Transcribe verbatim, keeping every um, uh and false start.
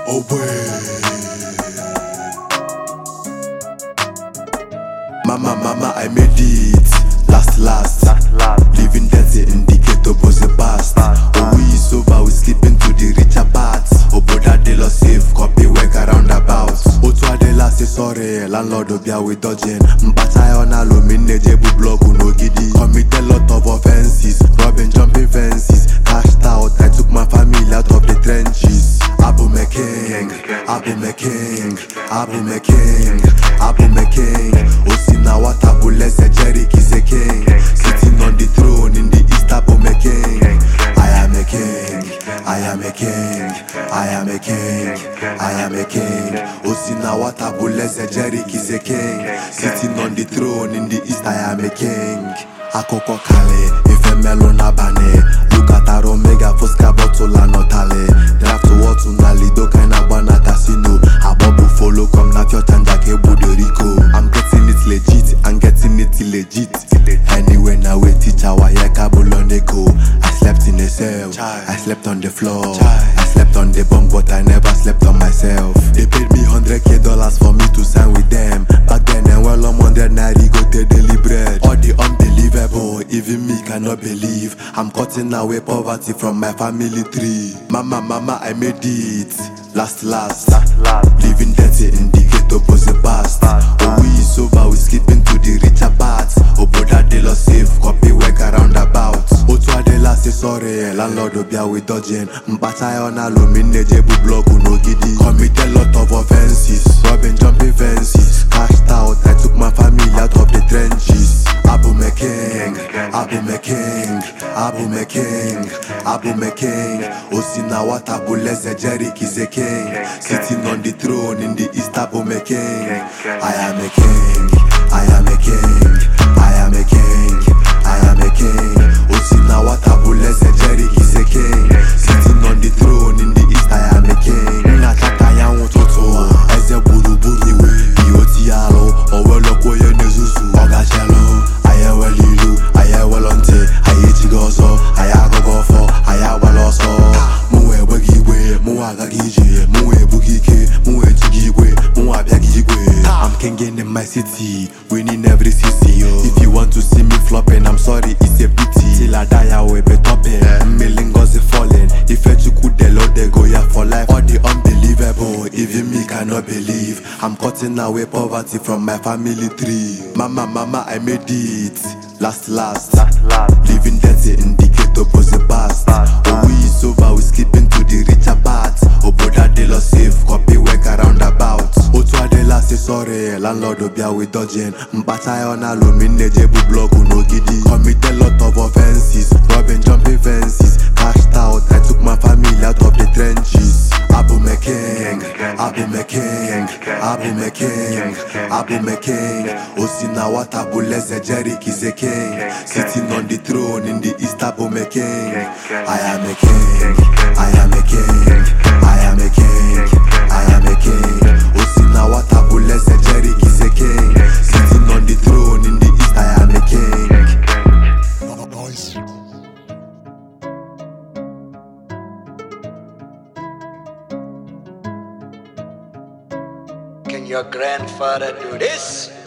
Oh boy. Mama, mama, I made it. Last, last, Last, last. living dirty in the ghetto was a past. Oh, we is over, we skipping to the richer parts. Oh, brother, they lost safe, copy work around about. Oh, to de la say sorry, landlord obia we dodging. Mpata on alumine, jebu block, no giddy. Commit a lot of offenses, robbing, jumping fences. Cashed out, I took my family out of the trenches. Abu Meking, Abu Meking, Abu Meking, Abu Meking. Osina Watabu, let's say Jerry is a king. Sitting on the throne in the East, Abu Meking. I am a king, I am a king, I am a king, I am a king. Osina Watabu, let's say Jerry is a king. Sitting on the throne in the East, I am a king. Akoko Kale, if a melon abane. Look at our Omega, Fosca bottle and notale. Draft to what to Nalido, kind of banana casino. A bubble follow, come not your Tanjake Buderico. I'm getting it legit, I'm getting it legit. Anyway, now we teach our Yakabulonego. I slept in a cell, I slept on the floor. I slept on the bunk, but I never slept on myself. They paid me one hundred K dollars for me to sign with them. Back then, and well, I'm one hundred naira, go to daily bread. All the unbelievable, even me cannot believe. I'm cutting away poverty from my family tree. Mama, mama, I made it. Last, last, Last, last. living dirty in the ghetto was a past. Oh, we is over, we skipping to the richer parts. Oh, brother, they lost safe, copy work around about. Oh, to Adela say sorry, landlord obia we dodging. Mpata on alumine, jebu block, no giddy. Commit a lot of offenses, robbing, jumping fences. Cashed out, I took my family out of the trenches. Abu Meking, Abu Meking, Abu Meking, Abu Meking. Osina Watabu, let's say Jerry is a king. Sitting on the throne in the East, Abu Meking. I am a king, I am a king, I am a king, I am a king. Osina Watabu, let's say Jerry is a king. Sitting on the throne in the East, I am a king. Nataka ya wototo, eze buru buru. Ioti alo, owelo koye nezuzu. Oga chelo, aye welilu, aye welonte, aye chigozo, aye agogofo, aye waloso. Muwe wegigwe, muwe agagije, muwe bugike, muwe chigigwe, muwe abiagigwe. I'm king in my city, winning every season. If you want to see me flopping, I'm sorry, it's a pity. Till I die, I will be topping. Millingos is falling. If you could, the Lord, they go here for life. All the unbelievable, even me cannot believe. I'm cutting away poverty from my family tree. Mama, mama, I made it. Last, last, Last, last. living dirty in the ghetto was a past. Oh, we is over, we skipping to the richer parts. Oh, brother, they lost safe, copy work around about. Oh, to Adela say sorry, landlord obia we dodging. Mpata on alumine, jebu block, no giddy. Commit a lot of offenses, robbing, jumping fences. Cashed out, I took my family out of the trenches. Abu Meking, Abu Meking, Abu Meking, Abu Meking. Osina Watabu, let's say Jerry is a king. Sitting on the throne in the East, Abu Meking. I am a king, I am a king, I am a king, I am a king. Osina Watabu, let's say Jerry is a king. Sitting on the throne in the East, I am a king. Noise. Can your grandfather do this?